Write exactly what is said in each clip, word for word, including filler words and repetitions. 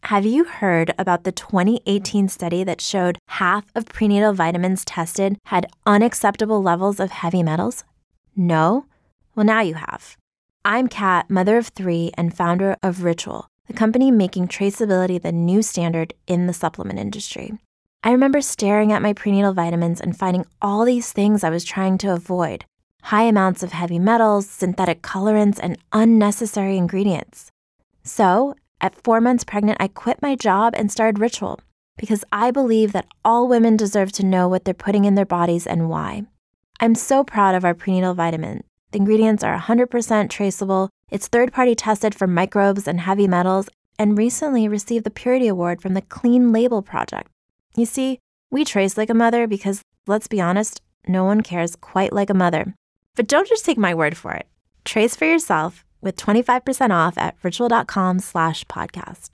Have you heard about the twenty eighteen study that showed half of prenatal vitamins tested had unacceptable levels of heavy metals? No? Well, now you have. I'm Kat, mother of three and founder of Ritual, the company making traceability the new standard in the supplement industry. I remember staring at my prenatal vitamins and finding all these things I was trying to avoid. High amounts of heavy metals, synthetic colorants, and unnecessary ingredients. So, at four months pregnant, I quit my job and started Ritual because I believe that all women deserve to know what they're putting in their bodies and why. I'm so proud of our prenatal vitamin. The ingredients are one hundred percent traceable, it's third-party tested for microbes and heavy metals, and recently received the Purity Award from the Clean Label Project. You see, we trace like a mother because, let's be honest, no one cares quite like a mother. But don't just take my word for it. Trace for yourself with twenty-five percent off at ritual.com slash podcast.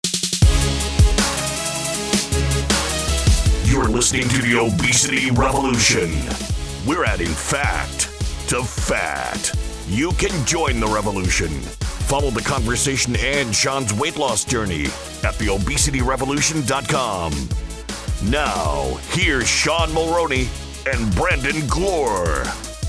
You're listening to the Obesity Revolution. We're adding fact to fat. You can join the revolution. Follow the conversation and Sean's weight loss journey at the obesity revolution dot com. Now, here's Sean Mulroney and Brandon Glore.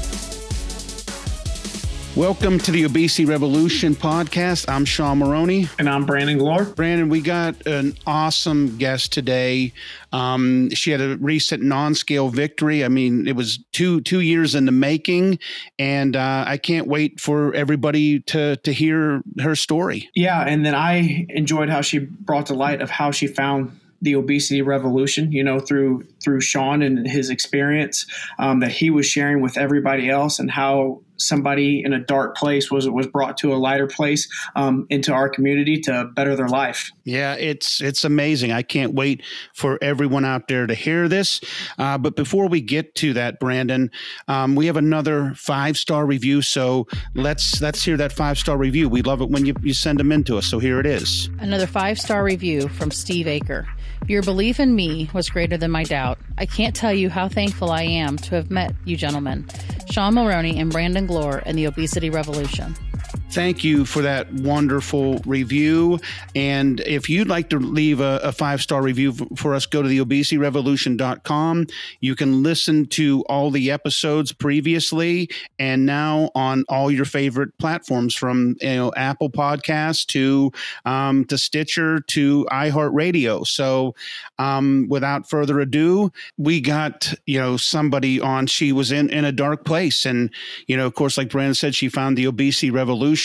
Welcome to the Obesity Revolution podcast. I'm Sean Mulroney. And I'm Brandon Glore. Brandon, we got an awesome guest today. Um, she had a recent non-scale victory. I mean, it was two two years in the making, and uh, I can't wait for everybody to to hear her story. Yeah, and then I enjoyed how she brought to light of how she found the obesity revolution, you know, through through Sean and his experience um, that he was sharing with everybody else, and how somebody in a dark place was was brought to a lighter place um, into our community to better their life. Yeah, it's it's amazing. I can't wait for everyone out there to hear this. Uh, but before we get to that, Brandon, um, we have another five-star review. So let's let's hear that five-star review. We love it when you, you send them in to us. So here it is. Another five-star review from Steve Aker. Your belief in me was greater than my doubt. I can't tell you how thankful I am to have met you gentlemen, Sean Mulroney and Brandon Glore, and the Obesity Revolution. Thank you for that wonderful review. And if you'd like to leave a, a five-star review f- for us, go to the obesity revolution dot com. You can listen to all the episodes previously and now on all your favorite platforms, from you know Apple Podcasts to um, to Stitcher to iHeartRadio. So um, without further ado, we got you know somebody on. She was in, in a dark place. And, you know, of course, like Brandon said, she found the Obesity Revolution.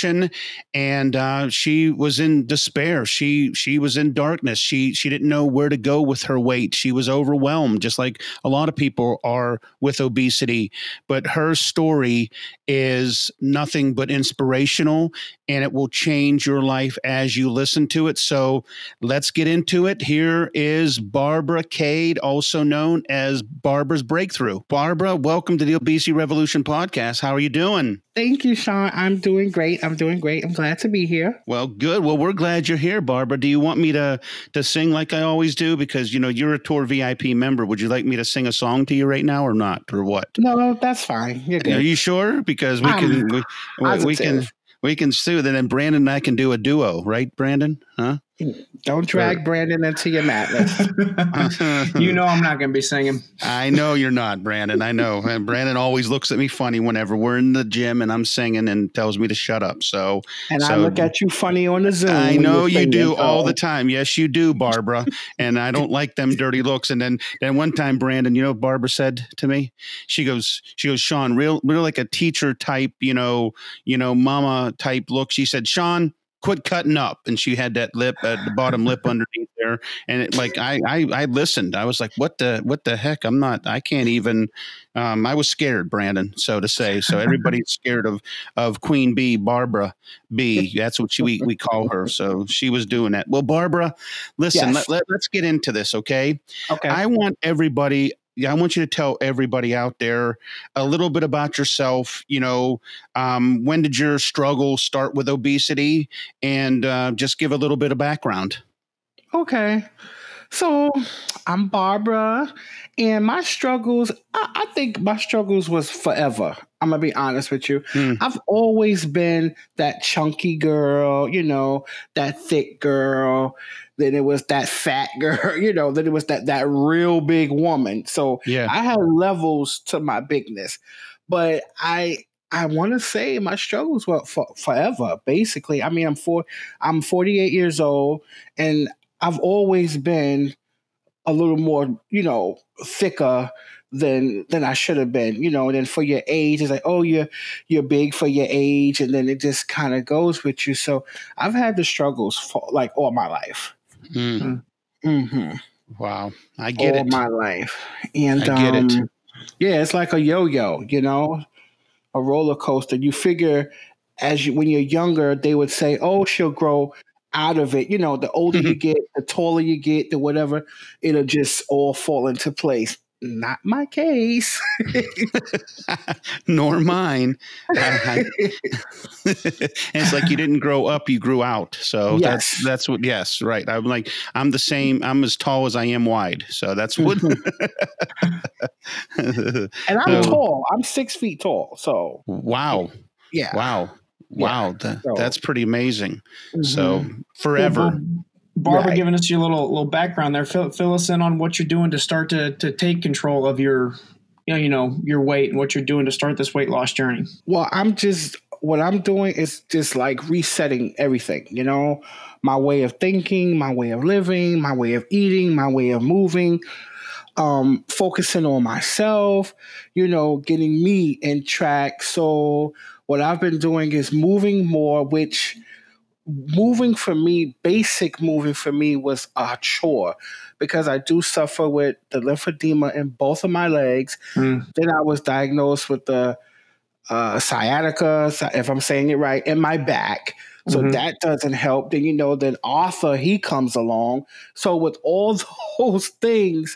And uh, she was in despair. She she was in darkness. She she didn't know where to go with her weight. She was overwhelmed, just like a lot of people are with obesity. But her story is nothing but inspirational, and it will change your life as you listen to it. So let's get into it. Here is Barbara Cade, also known as Barbara's Breakthrough. Barbara, welcome to the Obesity Revolution podcast. How are you doing? Thank you, Sean. I'm doing great. I'm doing great. I'm glad to be here. Well, good. Well, we're glad you're here, Barbara. Do you want me to to sing like I always do? Because, you know, you're a tour V I P member. Would you like me to sing a song to you right now or not? Or what? No, that's fine. You're good. Are you sure? Because we I'm can we, we, we can we can sue. Then Brandon and I can do a duo, right, Brandon? Huh? Don't drag or, Brandon into your madness. You know I'm not going to be singing. I know you're not, Brandon. I know. And Brandon always looks at me funny whenever we're in the gym and I'm singing and tells me to shut up. So, and so, I look at you funny on the Zoom. I know you singing, do so. all the time. Yes, you do, Barbara. And I don't like them dirty looks. And then, then one time, Brandon, you know what Barbara said to me? She goes, she goes, Sean, real, real like a teacher type, you know, you know, mama type look. She said, Sean, quit cutting up. And she had that lip at uh, the bottom lip underneath there. And it, like, I, I, I listened, I was like, what the, what the heck? I'm not, I can't even, um, I was scared, Brandon, so to say. So everybody's scared of, of Queen Bee, Barbara B. That's what she, we, we call her. So she was doing that. Well, Barbara, listen, yes. let, let, let's get into this. Okay. Okay. I want everybody, Yeah, I want you to tell everybody out there a little bit about yourself. You know, um, when did your struggle start with obesity? And uh, just give a little bit of background. Okay. So I'm Barbara, and my struggles, I, I think my struggles was forever. I'm gonna be honest with you. Mm. I've always been that chunky girl, you know, that thick girl. Then it was that fat girl, you know. Then it was that that real big woman. So Yeah. I had levels to my bigness, but I I want to say my struggles were for, forever. Basically, I mean, I'm four, I'm forty-eight years old, and I've always been a little more, you know, thicker than than I should have been, you know. And then for your age, it's like, oh, you're you're big for your age, and then it just kind of goes with you. So I've had the struggles for like all my life. Mm. Mm-hmm. Wow, I get all it. my life, and I get um, it. yeah, it's like a yo-yo, you know, a roller coaster. You figure as you when you're younger, they would say, oh, she'll grow out of it. You know, the older you get, the taller you get, the whatever, it'll just all fall into place. Not my case. Nor mine. I, I, and it's like you didn't grow up, you grew out. So Yes. that's that's what. Yes, right. I'm like I'm the same. I'm as tall as I am wide. So that's what. And I'm So, tall. I'm six feet tall. So wow. yeah. Wow. Wow. That, So- that's pretty amazing. Mhm. So forever. Well, Barbara, Right. giving us your little little background there. Fill, fill us in on what you're doing to start to to take control of your, you know, you know, your weight and what you're doing to start this weight loss journey. Well, I'm just what I'm doing is just like resetting everything, you know, my way of thinking, my way of living, my way of eating, my way of moving, um, focusing on myself, you know, getting me in track. So what I've been doing is moving more, which moving for me, basic moving for me was a chore because I do suffer with the lymphedema in both of my legs. Mm. Then I was diagnosed with the uh, sciatica, if I'm saying it right, in my back. So Mhm. that doesn't help. Then, you know, then Arthur, he comes along. So with all those things,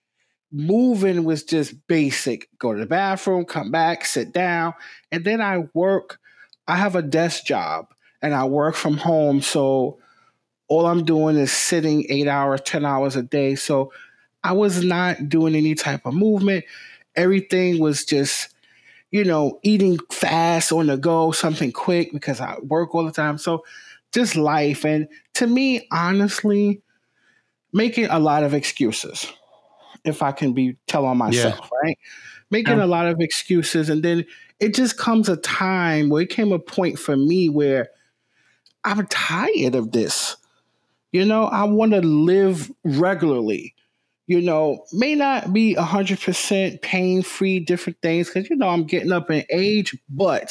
moving was just basic. Go to the bathroom, come back, sit down. And then I work. I have a desk job and I work from home. So all I'm doing is sitting eight hours, ten hours a day. So I was not doing any type of movement. Everything was just, you know, eating fast on the go, something quick because I work all the time. So just life. And to me, honestly, making a lot of excuses, if I can be tell on myself, right? Making Yeah. a lot of excuses. And then it just comes a time where it came a point for me where I'm tired of this. You know, I want to live regularly. You know, may not be one hundred percent pain-free, different things, because, you know, I'm getting up in age, but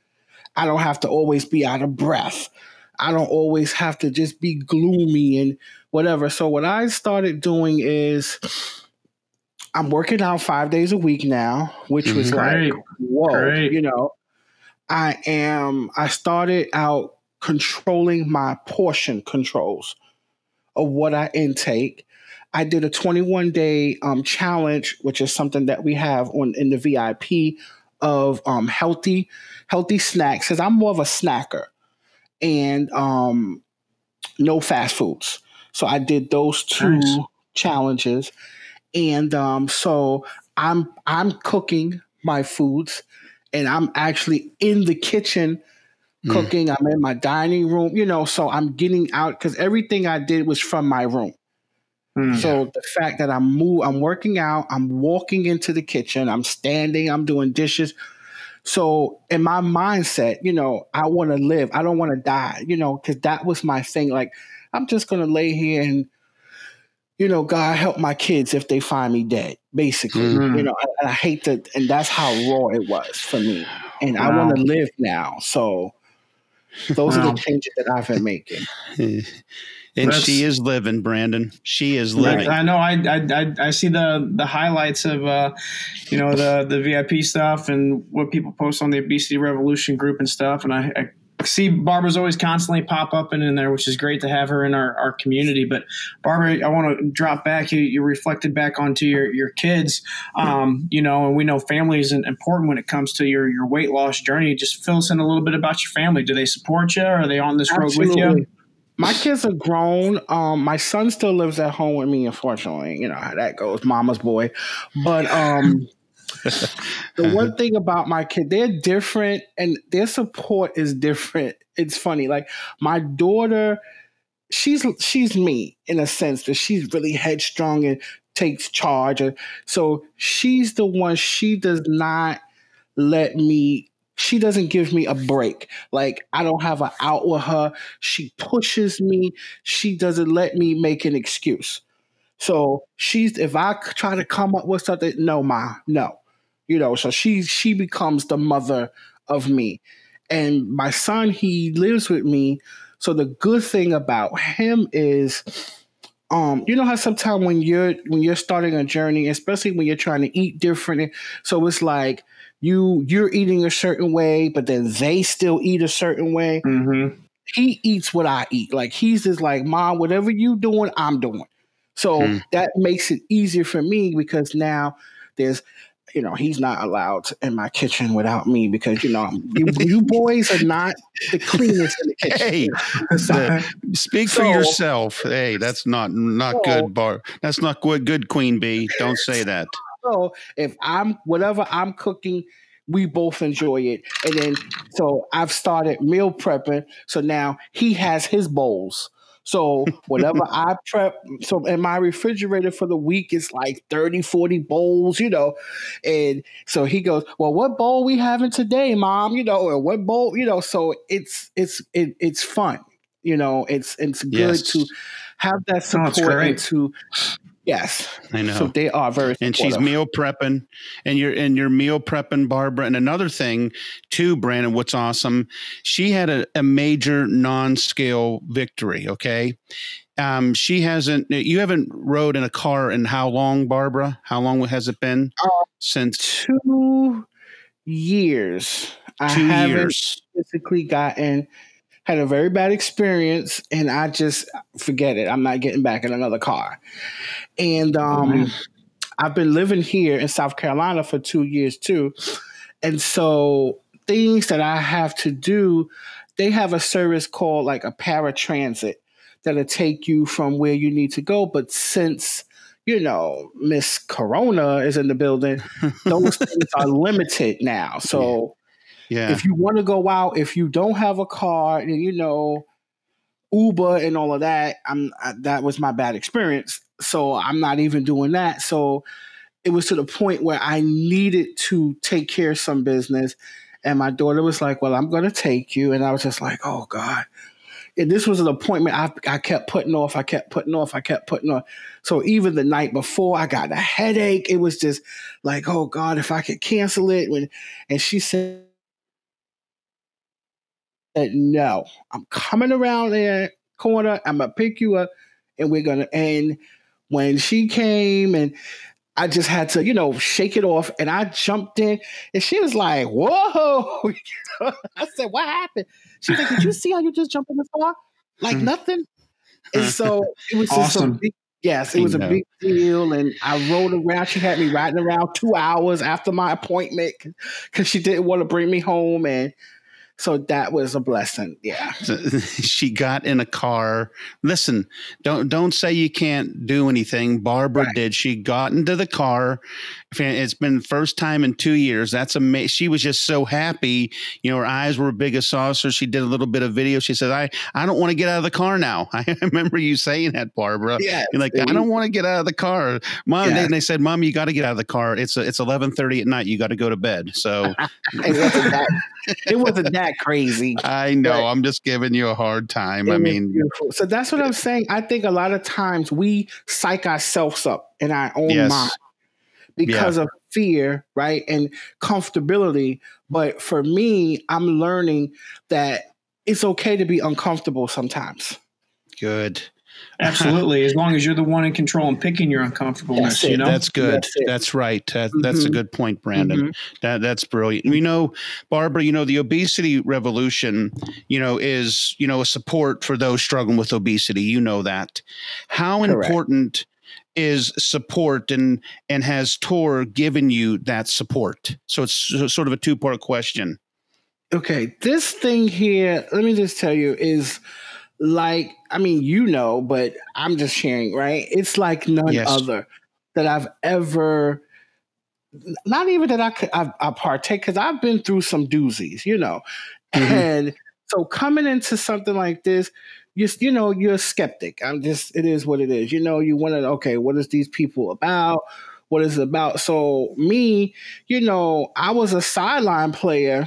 I don't have to always be out of breath. I don't always have to just be gloomy and whatever. So what I started doing is I'm working out five days a week now, which was Great. like, whoa, Great. you know. I am, I started out controlling my portion controls of what I intake. I did a twenty-one day um, challenge, which is something that we have on in the V I P of um, healthy, healthy snacks. Because I'm more of a snacker, and um, no fast foods. So I did those two Nice. challenges, and um, so I'm I'm cooking my foods, and I'm actually in the kitchen cooking. I'm in my dining room, you know. So I'm getting out because everything I did was from my room. Mm. So the fact that I'm move, I'm working out, I'm walking into the kitchen, I'm standing, I'm doing dishes. So in my mindset, you know, I want to live. I don't want to die, you know, because that was my thing. Like, I'm just going to lay here and, you know, God help my kids if they find me dead, basically. Mhm. You know, and I hate that. And that's how raw it was for me. And I Wow. want to live now. So those are Wow. the changes that I've been making. And That's- she is living, Brandon. She is Right. living. I know. I, I I I see the the highlights of uh, you know, the the V I P stuff and what people post on the Obesity Revolution group and stuff. And I, I see Barbara's always constantly pop up and in there, which is great to have her in our, our community. But Barbara, I want to drop back. You you reflected back onto your your kids. Um, you know, and we know family is important when it comes to your your weight loss journey. Just fill us in a little bit about your family. Do they support you? Or are they on this road with you? Absolutely. My kids are grown. Um, my son still lives at home with me, unfortunately. You know how that goes, mama's boy. But um, The one thing about my kid, they're different and their support is different. It's funny. Like my daughter, she's she's me in a sense that she's really headstrong and takes charge. And so she's the one, she does not let me, she doesn't give me a break. Like I don't have an out with her. She pushes me. She doesn't let me make an excuse. So she's, if I try to come up with something, no, ma, no. You know, so she she becomes the mother of me. And my son, he lives with me. So the good thing about him is, um, you know how sometimes when you're when you're starting a journey, especially when you're trying to eat different, so it's like you you're eating a certain way, but then they still eat a certain way. Mm-hmm. He eats what I eat. Like he's just like, Mom, whatever you doing, I'm doing. So hmm. that makes it easier for me because now there's, you know, he's not allowed in my kitchen without me because, you know, you, you boys are not the cleanest in the kitchen. Hey, so, speak so, for yourself. Hey, that's not not so, good, Bar. That's not good, good Queen Bee. Don't say that. So if I'm, whatever I'm cooking, we both enjoy it. And then, so I've started meal prepping. So now he has his bowls. So whatever I prep, so in my refrigerator for the week is like thirty, forty bowls, you know. And so he goes, well, what bowl we having today, Mom? You know, or what bowl, you know, so it's it's it, it's fun. You know, it's it's good yes. to have that support oh, and to yes. I know. So they are very supportive. And she's meal prepping and you're and you're meal prepping, Barbara. And another thing too, Brandon, what's awesome, she had a, a major non-scale victory. Okay. Um, she hasn't, you haven't rode in a car in how long, Barbara? How long has it been? Uh, Since two years. Two I haven't years. physically gotten had a very bad experience and I just forget it. I'm not getting back in another car. And um, mm-hmm. I've been living here in South Carolina for two years too. And so things that I have to do, they have a service called like a paratransit that'll take you from where you need to go. But since, you know, Miss Corona is in the building, those things are limited now. So yeah. if you want to go out, if you don't have a car, and you know, Uber and all of that, I'm I, that was my bad experience. So I'm not even doing that. So it was to the point where I needed to take care of some business. And my daughter was like, well, I'm going to take you. And I was just like, oh, God. And this was an appointment I, I kept putting off. I kept putting off. I kept putting off. So even the night before, I got a headache. It was just like, oh, God, if I could cancel it. When, and she said, no, I'm coming around there corner. I'm going to pick you up and we're going to end. When she came and I just had to, you know, shake it off and I jumped in and she was like, whoa. I said, what happened? She's like, did you see how you just jumped in the car? Like nothing. And so it was just awesome. a big, yes, it was a big deal. And I rode around. She had me riding around two hours after my appointment because she didn't want to bring me home. And so that was a blessing. Yeah. She got in a car. Listen, don't don't say you can't do anything. Barbara right. did. She got into the car. It's been first time in two years. That's amazing. She was just so happy. You know, her eyes were big as saucers. She did a little bit of video. She said, I, I don't want to get out of the car now. I remember you saying that, Barbara. Yes, You're like, I don't want to get out of the car. Mom, yes. they, they said, Mom, you got to get out of the car. It's it's eleven thirty at night. You got to go to bed. So it wasn't that, it wasn't that crazy. I know. I'm just giving you a hard time. I mean, beautiful. So that's what I'm saying. I think a lot of times we psych ourselves up in our own yes. mind because yeah. of fear, right? And comfortability. But for me, I'm learning that it's okay to be uncomfortable sometimes. Good. Absolutely. As long as you're the one in control and picking your uncomfortableness, you know, that's good. That's, that's right. That, mm-hmm. That's a good point, Brandon. Mm-hmm. That that's brilliant. You know, Barbara, you know, the obesity revolution, you know, is, you know, a support for those struggling with obesity. You know that. How Correct. important is support and and has Tor given you that support? So it's sort of a two part question. Okay. This thing here, let me just tell you, is like, I mean, you know, but I'm just sharing, right? It's like none yes. other that I've ever not even that I could I, I partake, because I've been through some doozies, you know. Mm-hmm. And so coming into something like this, you, you know, you're a skeptic. I'm just, it is what it is. You know, you want to, okay, what is these people about? What is it about? So me, you know, I was a sideline player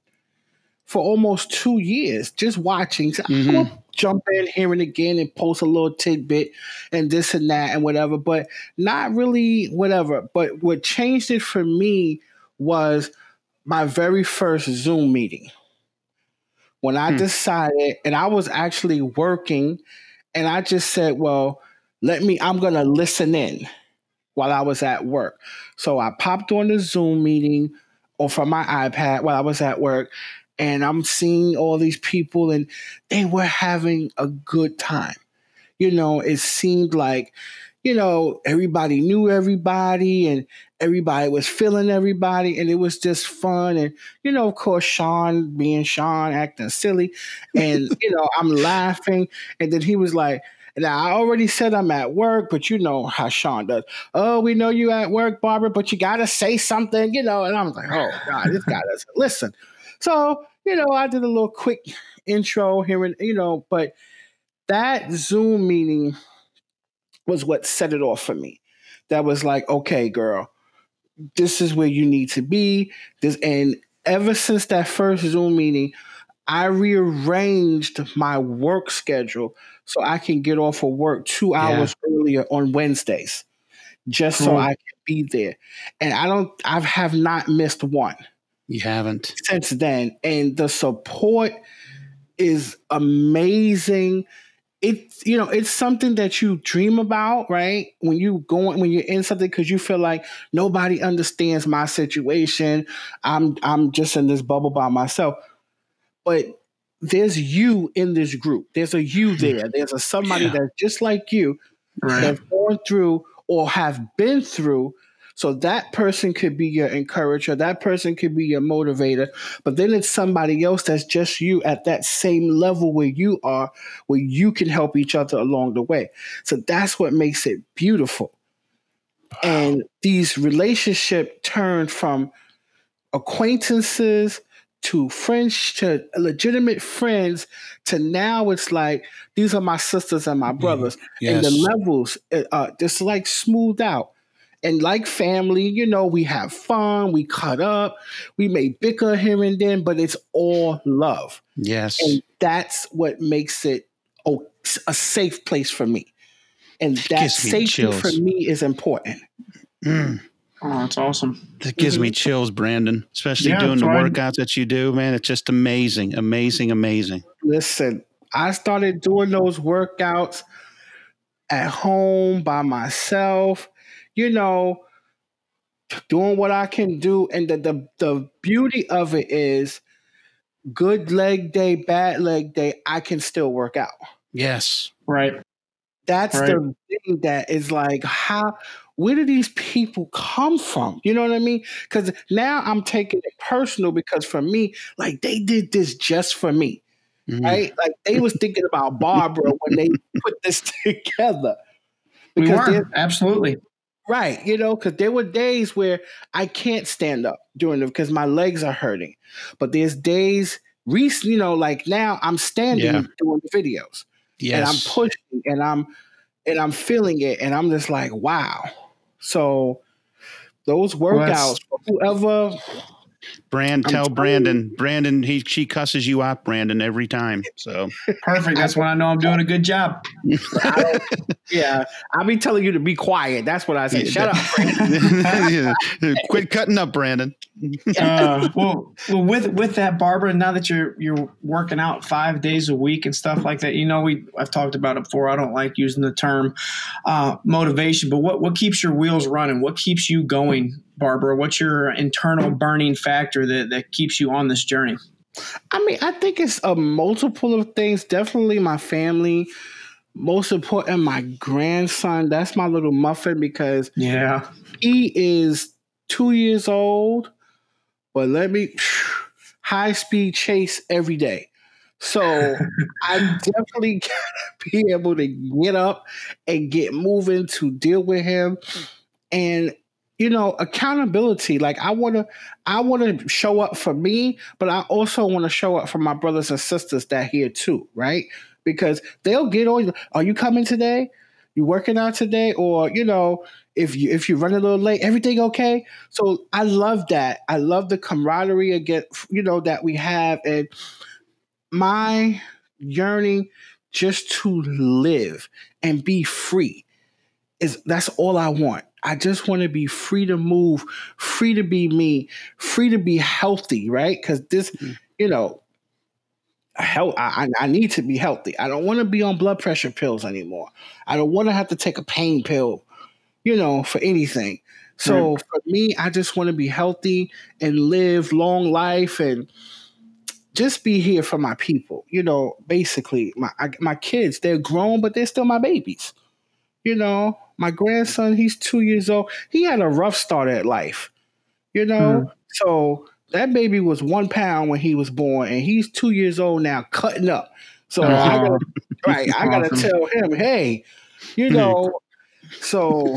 for almost two years, just watching. So mm-hmm. I would jump in here and again and post a little tidbit and this and that and whatever, but not really whatever. But what changed it for me was my very first Zoom meeting. When I hmm. decided, and I was actually working, and I just said, well, let me, I'm going to listen in while I was at work. So I popped on the Zoom meeting or from my iPad while I was at work, and I'm seeing all these people, and they were having a good time. You know, it seemed like, you know, everybody knew everybody, and everybody was feeling everybody, and it was just fun. And, you know, of course, Sean being Sean, acting silly, and, you know, I'm laughing. And then he was like, and I already said I'm at work, but you know how Sean does. Oh, we know you at work, Barbara, but you got to say something, you know. And I'm like, oh, God, this guy doesn't listen. So, you know, I did a little quick intro here, and, you know, but that Zoom meeting was what set it off for me. That was like, okay, girl, this is where you need to be. This, and ever since that first Zoom meeting, I rearranged my work schedule so I can get off of work two hours yeah. earlier on Wednesdays, just cool. so I can be there. And I don't, I have not missed one. You haven't since then, and the support is amazing. It's, you know, it's something that you dream about, right? When you go, when you're in something, because you feel like nobody understands my situation. I'm I'm just in this bubble by myself. But there's you in this group. There's a you there. There's a somebody yeah. that's just like you, right. that's going through or have been through. So that person could be your encourager. That person could be your motivator. But then it's somebody else that's just you at that same level where you are, where you can help each other along the way. So that's what makes it beautiful. Wow. And these relationships turn from acquaintances to friends, to legitimate friends, to now it's like, these are my sisters and my brothers. Yes. And the levels, uh, just like smoothed out. And like family, you know, we have fun, we cut up, we may bicker here and then, but it's all love. Yes. And that's what makes it oh, a safe place for me. And that safety for me is important. Mm. Oh, that's awesome. That gives mm-hmm. me chills, Brandon, especially yeah, doing the right. workouts that you do, man. It's just amazing, amazing, amazing. Listen, I started doing those workouts at home by myself. You know, doing what I can do. And the, the the beauty of it is good leg day, bad leg day, I can still work out. Yes. Right. That's right. the thing that is like, how, where do these people come from? You know what I mean? Because now I'm taking it personal, because for me, like, they did this just for me. Mm-hmm. Right? Like, they was thinking about Barbara when they put this together. Because we were, absolutely. Right, you know, because there were days where I can't stand up during it because my legs are hurting. But there's days, recently, you know, like now I'm standing yeah. doing the videos. Yes. And I'm pushing and I'm and I'm feeling it, and I'm just like, wow. So those workouts, well, whoever. Brand, tell Brandon. Brandon, he she cusses you out, Brandon, every time. So perfect. That's when I know I'm doing a good job. I yeah, I'll be telling you to be quiet. That's what I say. Shut up, Brandon. Quit cutting up, Brandon. uh, well, well, with with that, Barbara. Now that you're you're working out five days a week and stuff like that, you know, we I've talked about it before. I don't like using the term uh, motivation, but what what keeps your wheels running? What keeps you going, Barbara? What's your internal burning factor that, that keeps you on this journey? I mean, I think it's a multiple of things. Definitely my family. Most important, my grandson. That's my little muffin, because yeah, he is two years old, but let me high speed chase every day. So I definitely gotta be able to get up and get moving to deal with him. And you know, accountability. Like I want to, I want to show up for me, but I also want to show up for my brothers and sisters that here too, right? Because they'll get on you. Are you coming today? You working out today? Or, you know, if you if you run a little late, everything okay? So I love that. I love the camaraderie again, you know, that we have, and my yearning just to live and be free is that's all I want. I just want to be free to move, free to be me, free to be healthy, right? Because this, mm-hmm. you know, health, I, I need to be healthy. I don't want to be on blood pressure pills anymore. I don't want to have to take a pain pill, you know, for anything. So right. for me, I just want to be healthy and live long life and just be here for my people. You know, basically, my I, my kids, they're grown, but they're still my babies. You know, my grandson, he's two years old. He had a rough start at life, you know? Mm. So that baby was one pound when he was born, and he's two years old now, cutting up. So uh-huh. I gotta, right, I gotta awesome. tell him, hey, you know, so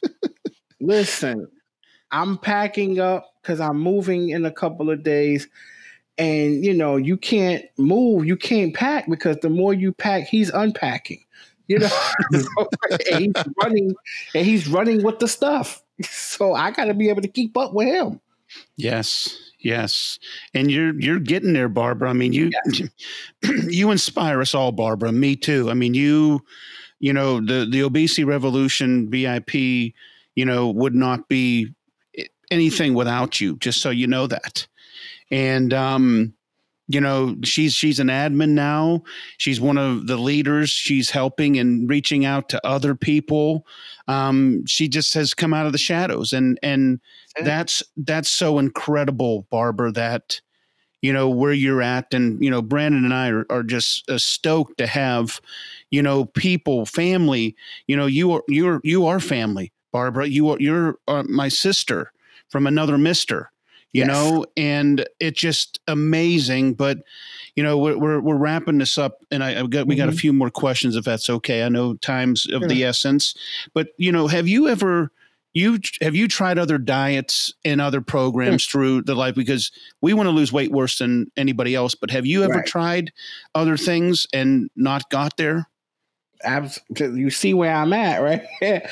listen, I'm packing up because I'm moving in a couple of days. And, you know, you can't move, you can't pack because the more you pack, he's unpacking. You know, and he's running and he's running with the stuff. So I got to be able to keep up with him. Yes, yes, and you're you're getting there, Barbara. I mean, you yes. you inspire us all, Barbara. Me too. I mean, you you know the the Obesity Revolution V I P, you know, would not be anything without you. Just so you know that, and um. You know, she's she's an admin now. She's one of the leaders. She's helping and reaching out to other people. Um, she just has come out of the shadows, and and okay. that's that's so incredible, Barbara. That you know where you're at, and you know Brandon and I are, are just uh, stoked to have you know people, family. You know, you are you're you are family, Barbara. You are you're uh, my sister from another Mister You yes. know, and it's just amazing. But, you know, we're we're, we're wrapping this up, and I, I've got we mm-hmm. got a few more questions, if that's okay. I know time's of sure. the essence, but you know, have you ever you have you tried other diets and other programs mm-hmm. through the life? Because we want to lose weight worse than anybody else. But have you ever right. tried other things and not got there? Absolutely. You see where I'm at, right?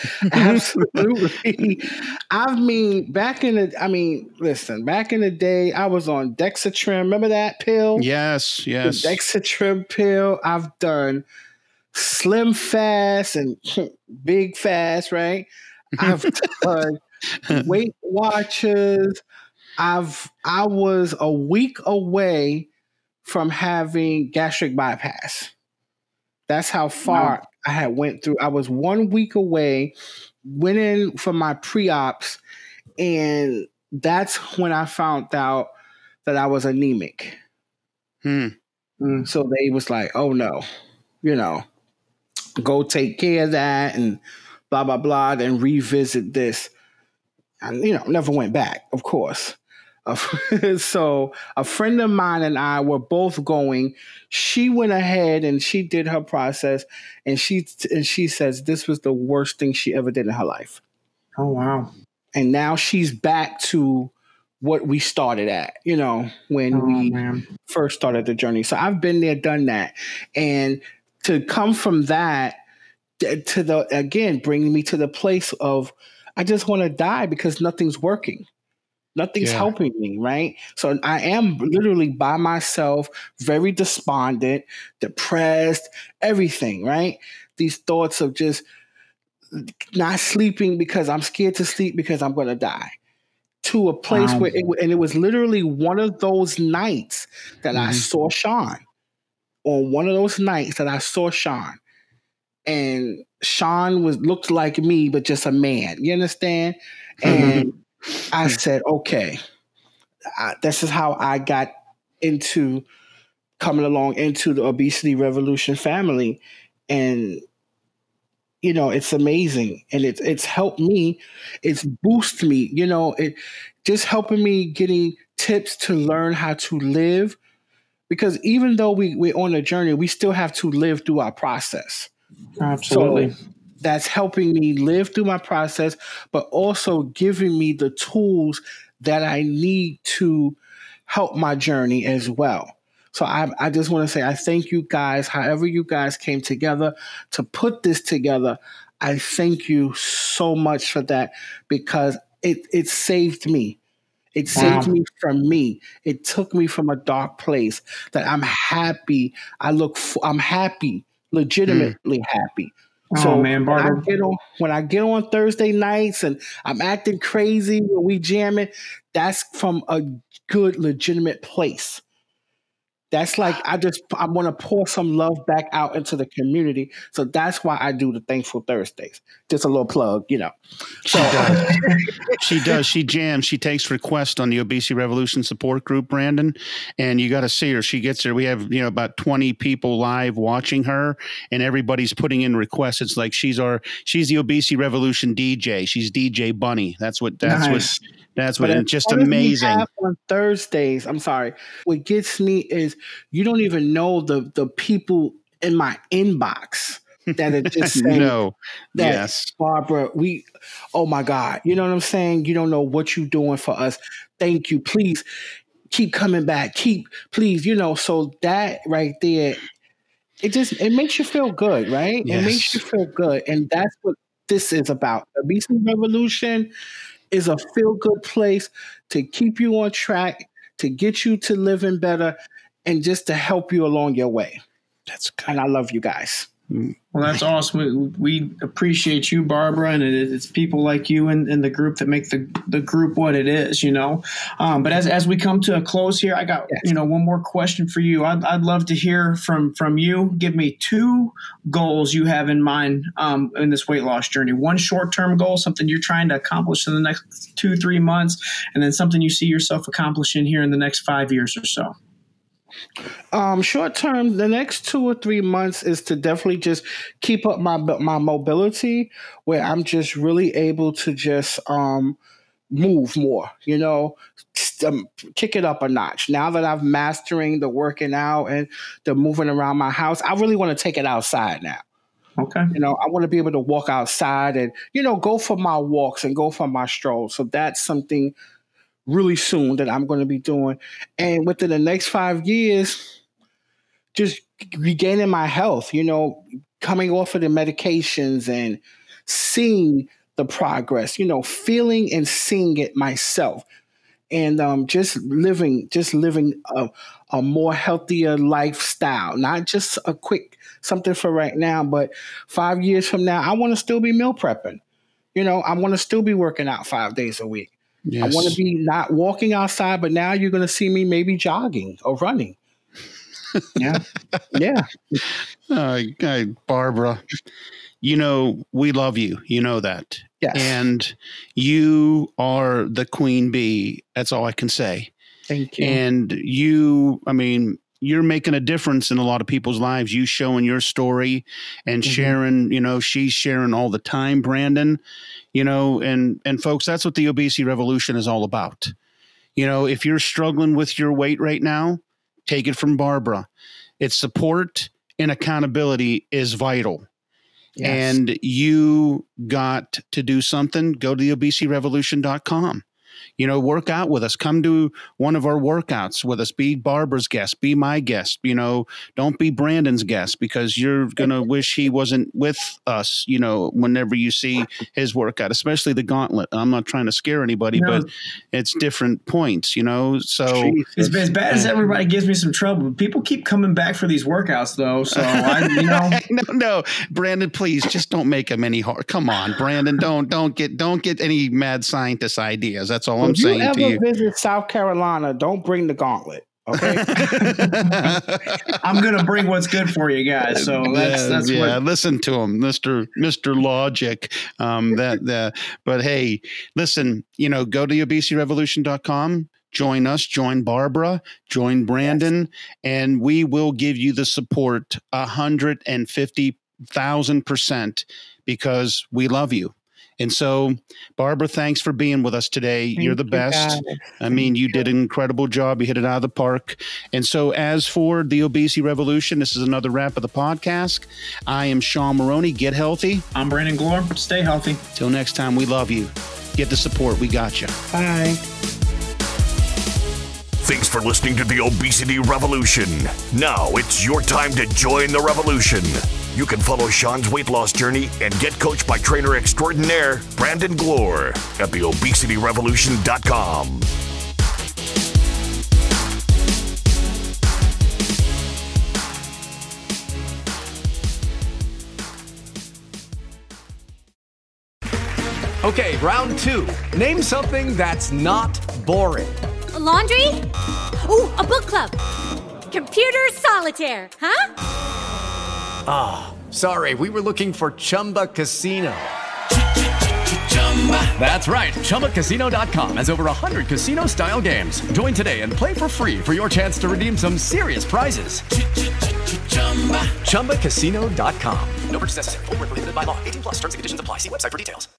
Absolutely. I mean, back in the, I mean, listen, back in the day, I was on Dexatrim. Remember that pill? Yes, yes. The Dexatrim pill. I've done Slim Fast and Big Fast, right? I've done Weight Watchers. I've, I was a week away from having gastric bypass. That's how far wow. I had went through. I was one week away, went in for my pre-ops, and that's when I found out that I was anemic. Hmm. So they was like, oh no, you know, go take care of that and blah, blah, blah, then revisit this. And, you know, never went back, of course. So a friend of mine and I were both going. She went ahead and she did her process, and she and she says this was the worst thing she ever did in her life. Oh wow! And now she's back to what we started at, you know, when oh, we man. first started the journey. So I've been there, done that, and to come from that to the again bringing me to the place of I just want to die because nothing's working. Nothing's yeah. helping me, right? So I am literally by myself, very despondent, depressed, everything, right? These thoughts of just not sleeping because I'm scared to sleep because I'm going to die. To a place wow. where, it, and it was literally one of those nights that mm-hmm. I saw Sean. On one of those nights that I saw Sean. And Sean was looked like me, but just a man. You understand? And I said, okay, I, this is how I got into coming along into the Obesity Revolution family. And, you know, it's amazing. And it's, it's helped me. It's boosted me, you know, it just helping me getting tips to learn how to live. Because even though we, we're on a journey, we still have to live through our process. Absolutely. So that's helping me live through my process, but also giving me the tools that I need to help my journey as well. So I, I just want to say I thank you guys, however you guys came together to put this together. I thank you so much for that, because it, it saved me. It saved Wow. me from me. It took me from a dark place that I'm happy. I look, f- I'm happy, legitimately happy. Oh, So man, when I Barbara. get on, when I get on Thursday nights and I'm acting crazy when we jamming, that's from a good, legitimate place. That's like I just I want to pour some love back out into the community. So that's why I do the Thankful Thursdays. Just a little plug, you know. She does. She does. She jams. She takes requests on the Obesity Revolution support group, Brandon, and you got to see her. She gets there. We have, you know, about twenty people live watching her, and everybody's putting in requests. It's like she's our she's the Obesity Revolution D J. She's D J Bunny. That's what. That's Nice. what. That's what. But And as just long as we amazing. have on Thursdays, I'm sorry. What gets me is you don't even know the the people in my inbox that are just saying No. that, Yes. Barbara, we, oh my God, you know what I'm saying? You don't know what you're doing for us. Thank you. Please keep coming back. Keep, please, you know, so that right there, it just, it makes you feel good, right? It makes you Yes. feel good. And that's what this is about. The Obesity Revolution is a feel-good place to keep you on track, to get you to living better, and just to help you along your way. That's good. And I love you guys. Well, that's awesome. We, we appreciate you, Barbara, and it, it's people like you and, and the group that make the, the group what it is, you know. Um, but as as we come to a close here, I got Yes. you know one more question for you. I'd, I'd love to hear from from you. Give me two goals you have in mind um, in this weight loss journey. One short term goal, something you're trying to accomplish in the next two three months, and then something you see yourself accomplishing here in the next five years or so. Um, short term, the next two or three months is to definitely just keep up my my mobility, where I'm just really able to just um, move more. You know, um, kick it up a notch. Now that I've mastering the working out and the moving around my house, I really want to take it outside now. Okay. You know, I want to be able to walk outside and, you know, go for my walks and go for my strolls. So that's something really soon that I'm going to be doing. And within the next five years, just regaining my health, you know, coming off of the medications and seeing the progress, you know, feeling and seeing it myself. And um, just living, just living a, a more healthier lifestyle, not just a quick something for right now, but five years from now, I want to still be meal prepping. You know, I want to still be working out five days a week. Yes. I want to be not walking outside, but now you're going to see me maybe jogging or running. Yeah. Yeah. Uh, uh, Barbara, you know, we love you. You know that. Yes. And you are the queen bee. That's all I can say. Thank you. And you, I mean, you're making a difference in a lot of people's lives. You showing your story and Mhm. sharing, you know, she's sharing all the time, Brandon, you know, and, and folks, that's what the Obesity Revolution is all about. You know, if you're struggling with your weight right now, take it from Barbara. It's support and accountability is vital. Yes. And you got to do something, go to the obesity revolution dot com. You know, work out with us. Come to one of our workouts with us. Be Barbara's guest. Be my guest. You know, don't be Brandon's guest, because you're going to wish he wasn't with us, you know, whenever you see his workout, especially the gauntlet. I'm not trying to scare anybody, No. but it's different points, you know. So Jesus. As, as bad as everybody gives me some trouble, people keep coming back for these workouts, though. So I, you know, no, no, Brandon, please just don't make him any hard. Come on, Brandon, don't don't get don't get any mad scientist ideas. That's all I'm If you saying ever to you. visit South Carolina, don't bring the gauntlet. Okay. I'm gonna bring what's good for you guys. So that's yeah, that's yeah. what. Listen to him, Mister Mister Logic. Um, that that. But hey, listen. You know, go to the obesity revolution dot com. Join us. Join Barbara. Join Brandon, yes. And we will give you the support a hundred and fifty thousand percent because we love you. And so, Barbara, thanks for being with us today. Thank You're the you, best. guys. I mean, Thank you you. did an incredible job. You hit it out of the park. And so, as for the Obesity Revolution, this is another wrap of the podcast. I am Sean Maroney. Get healthy. I'm Brandon Glore. Stay healthy. Till next time, we love you. Get the support. We got you. Bye. Thanks for listening to the Obesity Revolution. Now it's your time to join the revolution. You can follow Sean's weight loss journey and get coached by trainer extraordinaire Brandon Glore at the obesity revolution dot com. Okay, round two. Name something that's not boring. A laundry? Ooh, a book club. Computer solitaire, huh? Ah, oh, sorry, we were looking for Chumba Casino. That's right, Chumba Casino dot com has over one hundred casino-style games. Join today and play for free for your chance to redeem some serious prizes. Chumba Casino dot com. No purchase necessary. Void where prohibited by law. eighteen plus terms and conditions apply. See website for details.